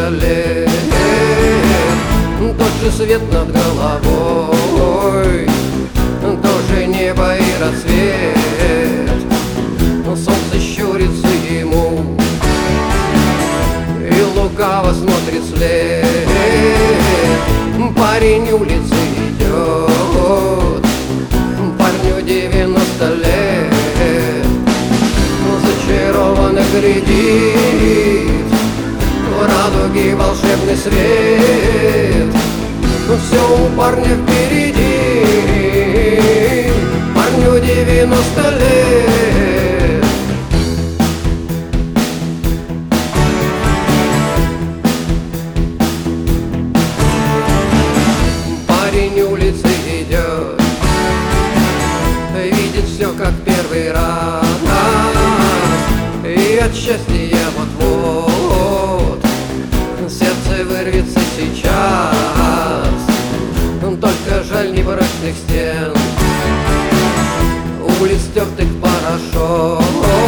столе, тот же свет над головой, тоже небо и рассвет. Солнце щурится ему и лукаво смотрит вслед. Парень улицы идет, парню 90 лет. Зачарованно глядит в радуге волшебный свет. Все у парня впереди, парню 90 лет. Парень улицы идет, видит все как первый раз, и от счастья вот-вот сердце вырвется сейчас. Только жаль непрочных стен, улиц тертых порошок.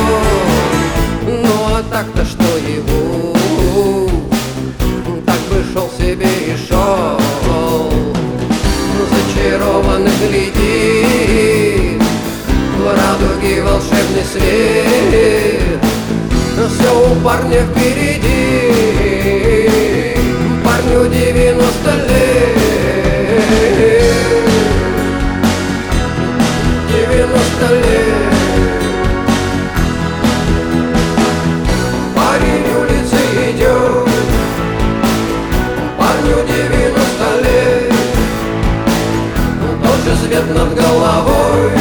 Ну а так-то что ему, так бы шел себе и шел. Зачарованно глядит в радуге волшебный свет. Все у парня впереди, парню 90 лет. 90 лет. Парень улицы идет, парню 90 лет. Тот же свет над головой,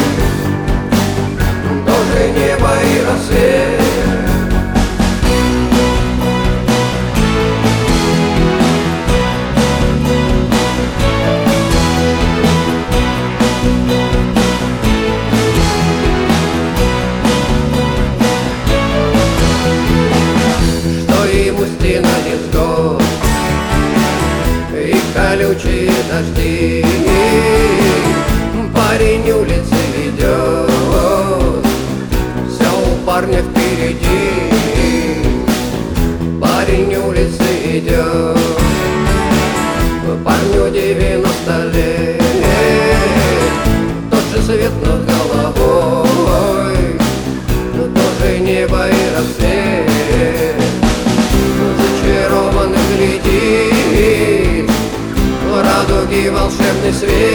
тоже небо и рассвет. Стена невзгод и колючие дожди. Парень улицы идет, все у парня впереди. Парень улицы идет, парню 90 лет. Тот же свет над головой, тоже небо и рассвет. Зачарованно глядит в радуге волшебный свет.